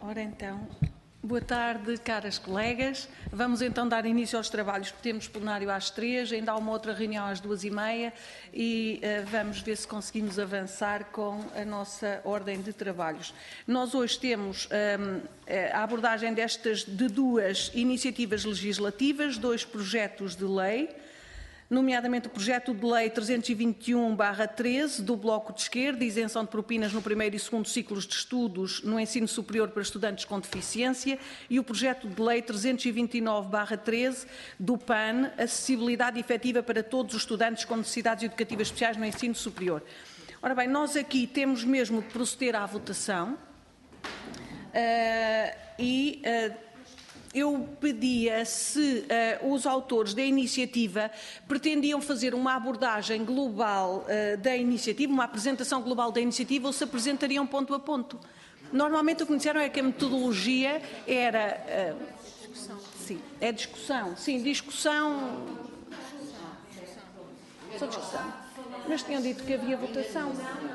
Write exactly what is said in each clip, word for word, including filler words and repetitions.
Ora então, boa tarde, caras colegas. Vamos então dar início aos trabalhos, porque temos plenário às três, ainda há uma outra reunião às duas e meia e uh, vamos ver se conseguimos avançar com a nossa ordem de trabalhos. Nós hoje temos um, a abordagem destas de duas iniciativas legislativas, dois projetos de lei, nomeadamente o projeto de lei trezentos e vinte e um barra treze do Bloco de Esquerda, isenção de propinas no primeiro e segundo ciclos de estudos no ensino superior para estudantes com deficiência, e o projeto de lei trezentos e vinte e nove barra treze do P A N, acessibilidade efetiva para todos os estudantes com necessidades educativas especiais no ensino superior. Ora bem, nós aqui temos mesmo de proceder à votação uh, e uh, eu pedia se uh, os autores da iniciativa pretendiam fazer uma abordagem global uh, da iniciativa, uma apresentação global da iniciativa, ou se apresentariam ponto a ponto. Normalmente o que me disseram é que a metodologia era... Uh, discussão. Sim, é discussão. Sim, discussão... Só discussão. Mas tinham dito que havia votação.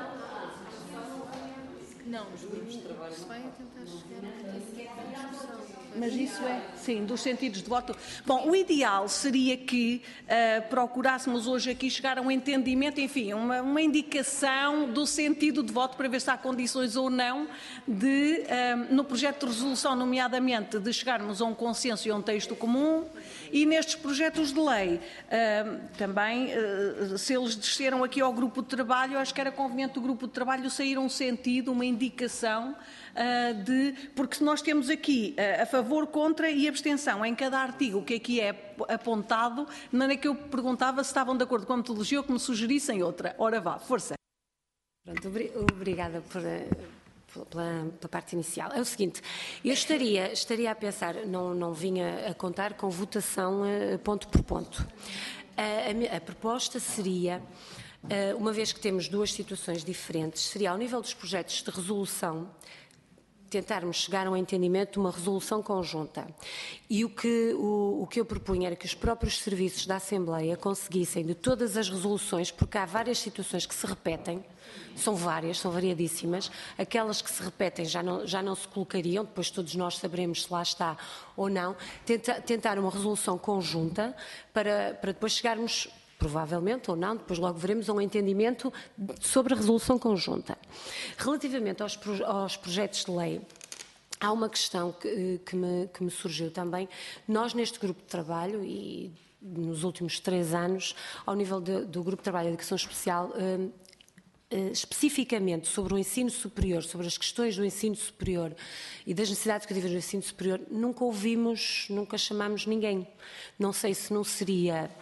Não, os grupos de trabalho se vai a tentar chegar a discussão. Mas isso é, sim, dos sentidos de voto. Bom, o ideal seria que uh, procurássemos hoje aqui chegar a um entendimento, enfim, uma, uma indicação do sentido de voto para ver se há condições ou não de, uh, no projeto de resolução, nomeadamente, de chegarmos a um consenso e a um texto comum, e nestes projetos de lei, uh, também, uh, se eles desceram aqui ao grupo de trabalho, acho que era conveniente o grupo de trabalho sair um sentido, uma indicação, Uh, de, porque nós temos aqui uh, a favor, contra e abstenção em cada artigo, o que aqui é apontado, não é que eu perguntava se estavam de acordo com a metodologia ou que me sugerissem outra. Ora vá, força. Pronto, obrigada por, pela, pela parte inicial. É o seguinte, eu estaria, estaria a pensar, não, não vinha a contar com votação uh, ponto por ponto. Uh, a, a proposta seria, uh, uma vez que temos duas situações diferentes, seria ao nível dos projetos de resolução, tentarmos chegar a um entendimento de uma resolução conjunta. E o que, o, o que eu propunha era que os próprios serviços da Assembleia conseguissem, de todas as resoluções, porque há várias situações que se repetem, são várias, são variadíssimas, aquelas que se repetem já não, já não se colocariam, depois todos nós saberemos se lá está ou não, tenta, tentar uma resolução conjunta para, para depois chegarmos, provavelmente ou não, depois logo veremos um entendimento sobre a resolução conjunta. Relativamente aos, aos projetos de lei, há uma questão que, que, me, que me surgiu também. Nós, neste grupo de trabalho, e nos últimos três anos, ao nível de, do grupo de trabalho de educação especial, eh, eh, especificamente sobre o ensino superior, sobre as questões do ensino superior e das necessidades educativas do ensino superior, nunca ouvimos, nunca chamámos ninguém. Não sei se não seria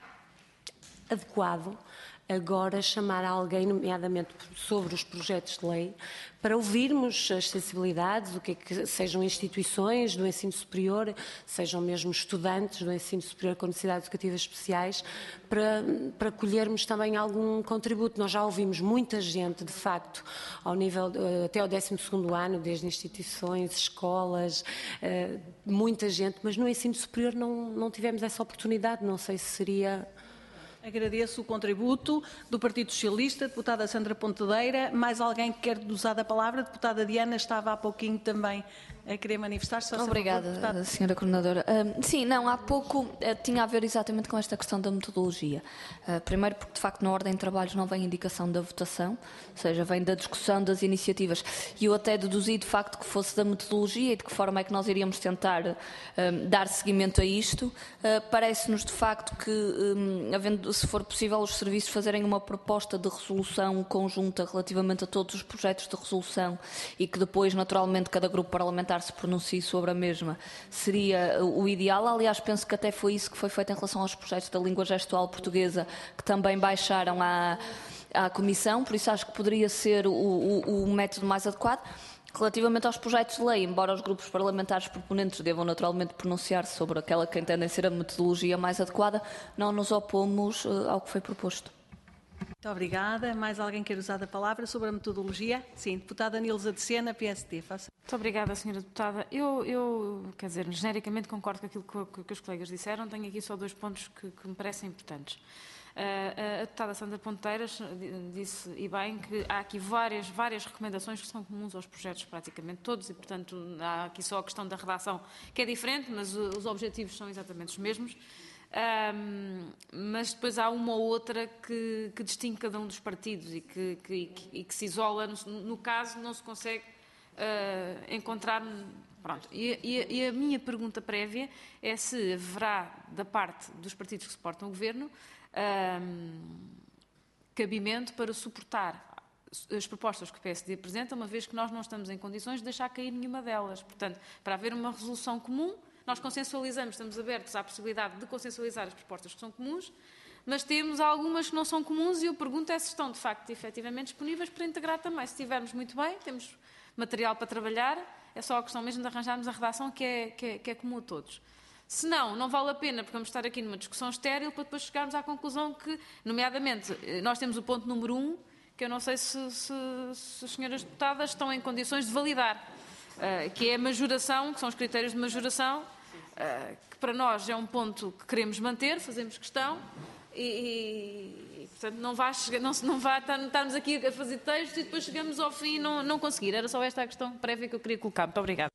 adequado agora chamar alguém, nomeadamente sobre os projetos de lei, para ouvirmos as sensibilidades, o que é que sejam instituições do ensino superior, sejam mesmo estudantes do ensino superior com necessidades educativas especiais, para, para colhermos também algum contributo. Nós já ouvimos muita gente, de facto, ao nível, até ao décimo segundo ano, desde instituições, escolas, muita gente, mas no ensino superior não, não tivemos essa oportunidade, não sei se seria... Agradeço o contributo do Partido Socialista, deputada Sandra Pontedeira. Mais alguém que quer usar da palavra? A deputada Diana estava há pouquinho também a querer manifestar-se. Obrigada, favor, senhora Coordenadora. Uh, sim, não, há pouco uh, tinha a ver exatamente com esta questão da metodologia. Uh, primeiro porque, de facto, na ordem de trabalhos não vem indicação da votação, ou seja, vem da discussão das iniciativas. E eu até deduzi, de facto, que fosse da metodologia e de que forma é que nós iríamos tentar uh, dar seguimento a isto. Uh, Parece-nos, de facto, que, um, havendo, se for possível, os serviços fazerem uma proposta de resolução conjunta relativamente a todos os projetos de resolução e que depois, naturalmente, cada grupo parlamentar se pronuncie sobre a mesma, seria o ideal. Aliás, penso que até foi isso que foi feito em relação aos projetos da língua gestual portuguesa, que também baixaram à, à Comissão, por isso acho que poderia ser o, o, o método mais adequado. Relativamente aos projetos de lei, embora os grupos parlamentares proponentes devam naturalmente pronunciar-se sobre aquela que entendem ser a metodologia mais adequada, não nos opomos uh, ao que foi proposto. Muito obrigada. Mais alguém quer usar a palavra sobre a metodologia? Sim, deputada Nilza de Sena, P S D. Faça. Muito obrigada, senhora deputada. Eu, eu, quer dizer, genericamente concordo com aquilo que, que os colegas disseram. Tenho aqui só dois pontos que, que me parecem importantes. A deputada Sandra Ponteiras disse, e bem, que há aqui várias, várias recomendações que são comuns aos projetos, praticamente todos, e, portanto, há aqui só a questão da redação que é diferente, mas os objetivos são exatamente os mesmos. Um, mas depois há uma ou outra que, que distingue cada um dos partidos e que, que, e que se isola, no, no caso não se consegue uh, encontrar... Pronto. E, e, e a minha pergunta prévia é se haverá, da parte dos partidos que suportam o Governo, um, cabimento para suportar as propostas que o P S D apresenta, uma vez que nós não estamos em condições de deixar cair nenhuma delas. Portanto, para haver uma resolução comum, nós consensualizamos, estamos abertos à possibilidade de consensualizar as propostas que são comuns, mas temos algumas que não são comuns e eu pergunto é se estão, de facto, efetivamente disponíveis para integrar também. Se estivermos muito bem, temos material para trabalhar, é só a questão mesmo de arranjarmos a redação que é, que é, que é comum a todos. Se não, não vale a pena, porque vamos estar aqui numa discussão estéril para depois chegarmos à conclusão que, nomeadamente, nós temos o ponto número um, que eu não sei se, se, se as senhoras deputadas estão em condições de validar, uh, que é a majoração, que são os critérios de majoração, uh, que para nós é um ponto que queremos manter, fazemos questão, e, e, e portanto, não vai, chegar, não, não vai estarmos aqui a fazer textos e depois chegamos ao fim e não, não conseguir. Era só esta a questão prévia que eu queria colocar. Muito obrigada.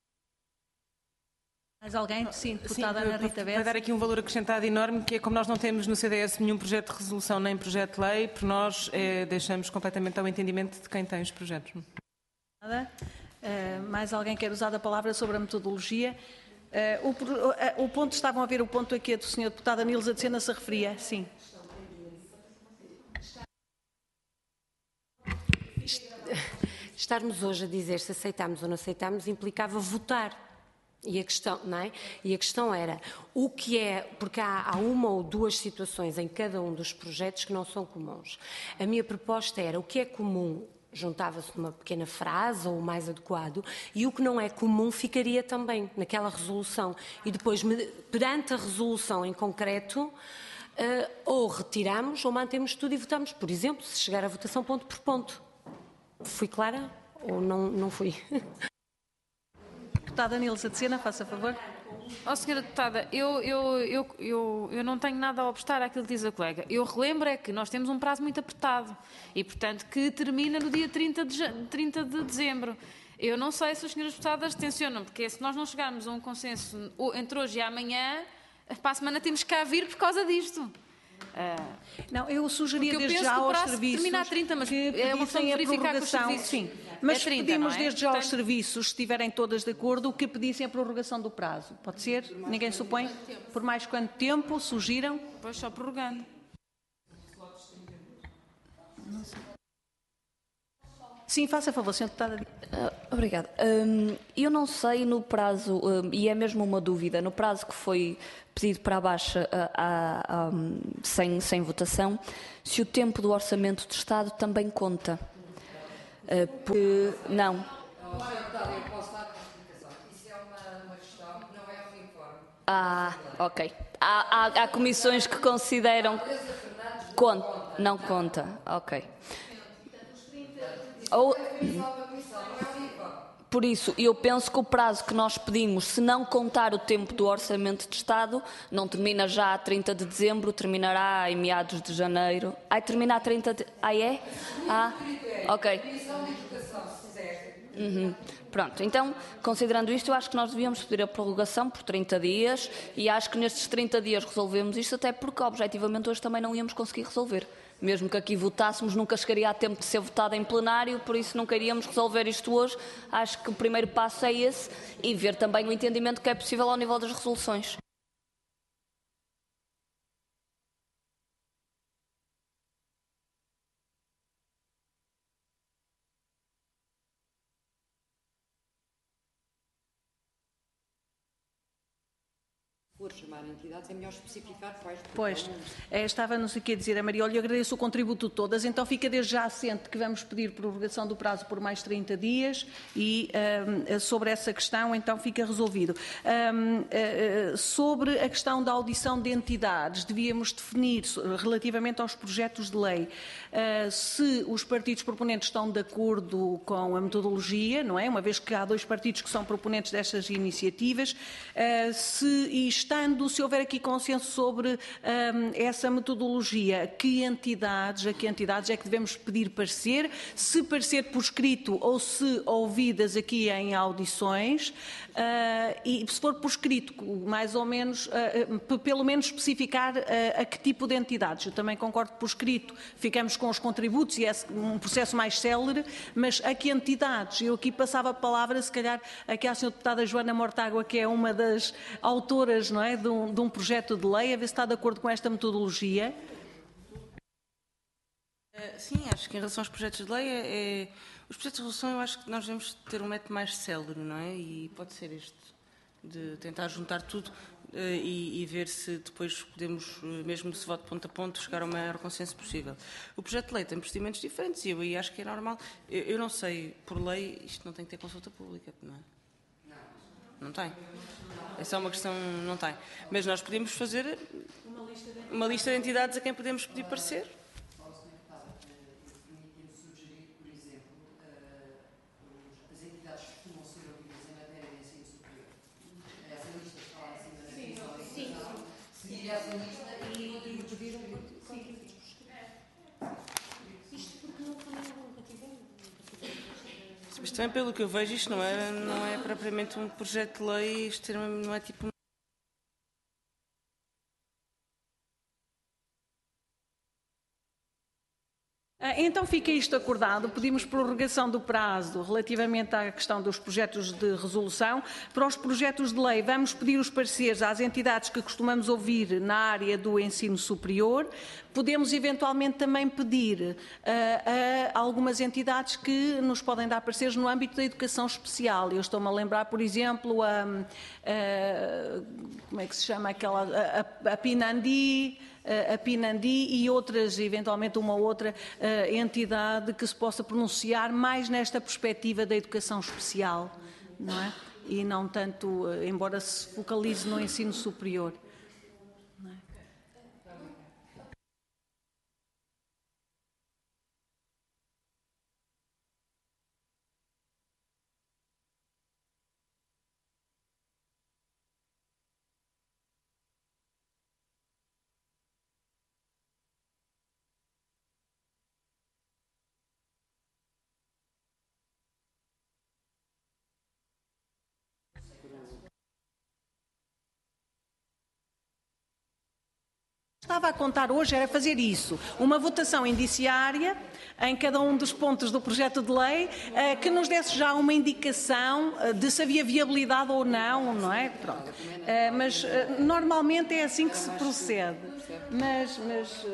Mais alguém? Sim, deputada Sim, Ana Rita Bessa. Vai dar aqui um valor acrescentado enorme, que é como nós não temos no C D S nenhum projeto de resolução nem projeto de lei, por nós é, deixamos completamente ao entendimento de quem tem os projetos. Nada. Uh, mais alguém quer usar a palavra sobre a metodologia? Uh, o, uh, o ponto, estavam a ver o ponto aqui do senhor deputado Nilza de Sena se referia, sim. Estarmos hoje a dizer se aceitamos ou não aceitamos implicava votar. E a questão, não é? E a questão era o que é, porque há, há uma ou duas situações em cada um dos projetos que não são comuns. A minha proposta era o que é comum juntava-se numa pequena frase ou o mais adequado e o que não é comum ficaria também naquela resolução. E depois, perante a resolução em concreto, uh, ou retiramos ou mantemos tudo e votamos. Por exemplo, se chegar à votação ponto por ponto. Fui clara ou não, não fui? Deputada Nilza de Sena, faça favor. Ó, oh, senhora deputada, eu, eu, eu, eu, eu não tenho nada a obstar àquilo que diz a colega. Eu relembro é que nós temos um prazo muito apertado e, portanto, que termina no dia trinta de dezembro. Eu não sei se as senhoras deputadas tencionam, porque se nós não chegarmos a um consenso entre hoje e amanhã, para a semana temos que cá vir por causa disto. Uh, não, eu sugeria eu desde já aos serviços termina a trinta, mas que é uma questão de verificar com os serviços. Sim, mas é trinta, pedimos é? desde já aos Portanto... serviços, se estiverem todas de acordo, que pedissem a prorrogação do prazo. Pode ser? Ninguém supõe? Por mais quanto tempo sugiram? Pois só prorrogando. Não sei. Sim, faça favor, senhor deputado. Uh, obrigada. Um, eu não sei no prazo, um, e é mesmo uma dúvida, no prazo que foi pedido para a baixa uh, uh, um, sem, sem votação, se o tempo do Orçamento de Estado também conta. Uh, porque, não. Ah, ok. Há, há, há comissões que consideram... Conta, não conta, ok. Ou, por isso, eu penso que o prazo que nós pedimos, se não contar o tempo do Orçamento de Estado, não termina já a trinta de dezembro, terminará em meados de janeiro. Ai, termina a trinta de... Ah, é? Ah, ok. Uhum. Pronto, então, considerando isto, eu acho que nós devíamos pedir a prorrogação por trinta dias e acho que nestes trinta dias resolvemos isto, até porque, objetivamente, hoje também não íamos conseguir resolver. Mesmo que aqui votássemos, nunca chegaria a tempo de ser votado em plenário, por isso não queríamos resolver isto hoje. Acho que o primeiro passo é esse e ver também o entendimento que é possível ao nível das resoluções. For chamar entidades, é melhor especificar quais. Pois, é, estava-nos aqui a dizer a Maria, olha, eu agradeço o contributo de todas, então fica desde já assente que vamos pedir prorrogação do prazo por mais trinta dias e um, sobre essa questão então fica resolvido. Um, uh, sobre a questão da audição de entidades, devíamos definir relativamente aos projetos de lei uh, se os partidos proponentes estão de acordo com a metodologia, não é? Uma vez que há dois partidos que são proponentes destas iniciativas, uh, se isto estando, se houver aqui consenso sobre um, essa metodologia, que entidades, a que entidades é que devemos pedir parecer, se parecer por escrito ou se ouvidas aqui em audições, uh, e se for por escrito, mais ou menos, uh, pelo menos especificar uh, a que tipo de entidades. Eu também concordo que por escrito ficamos com os contributos e é um processo mais célere, mas a que entidades? Eu aqui passava a palavra, se calhar, aqui à senhora deputada Joana Mortágua, que é uma das autoras, não é, de um, de um projeto de lei, a ver se está de acordo com esta metodologia. Sim, acho que em relação aos projetos de lei, é, é, os projetos de resolução eu acho que nós devemos ter um método mais célere, não é? E pode ser este, de tentar juntar tudo uh, e, e ver se depois podemos, uh, mesmo se voto ponto a ponto, chegar ao maior consenso possível. O projeto de lei tem procedimentos diferentes e eu aí acho que é normal. Eu, eu não sei, por lei, isto não tem que ter consulta pública, não é? Não tem. É só uma questão, não tem. Mas nós podemos fazer uma lista de entidades a quem podemos pedir parecer. Mas também, pelo que eu vejo, isto não é, não é propriamente um projeto de lei, isto não é tipo... Então fica isto acordado, pedimos prorrogação do prazo relativamente à questão dos projetos de resolução. Para os projetos de lei vamos pedir os pareceres às entidades que costumamos ouvir na área do ensino superior. Podemos eventualmente também pedir uh, a algumas entidades que nos podem dar pareceres no âmbito da educação especial. Eu estou-me a lembrar, por exemplo, a, a, como é que se chama aquela, a, a Pinandi, a Pinandi e outras, eventualmente uma outra uh, entidade que se possa pronunciar mais nesta perspectiva da educação especial, não é? E não tanto, uh, embora se focalize no ensino superior. Não é? Estava a contar hoje era fazer isso, uma votação indiciária em cada um dos pontos do projeto de lei que nos desse já uma indicação de se havia viabilidade ou não, não é? Pronto. Mas normalmente é assim que se procede. Mas... mas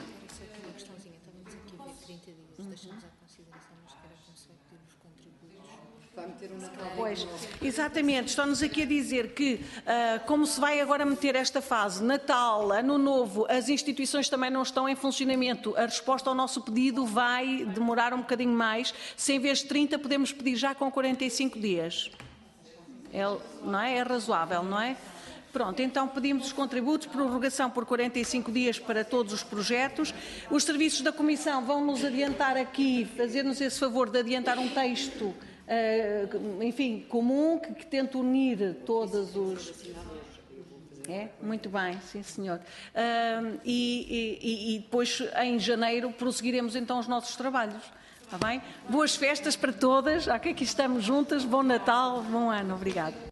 Pois, exatamente, estão-nos aqui a dizer que, uh, como se vai agora meter esta fase, Natal, Ano Novo, as instituições também não estão em funcionamento, a resposta ao nosso pedido vai demorar um bocadinho mais, se em vez de trinta podemos pedir já com quarenta e cinco dias. É, não é? É razoável, não é? Pronto, então pedimos os contributos, prorrogação por quarenta e cinco dias para todos os projetos. Os serviços da Comissão vão-nos adiantar aqui, fazer-nos esse favor de adiantar um texto, Uh, enfim, comum, que, que tente unir todos os... É? Muito bem, sim senhor. Uh, e, e, e depois, em janeiro, prosseguiremos então os nossos trabalhos. Está bem? Boas festas para todas, já que aqui estamos juntas, bom Natal, bom ano. Obrigada.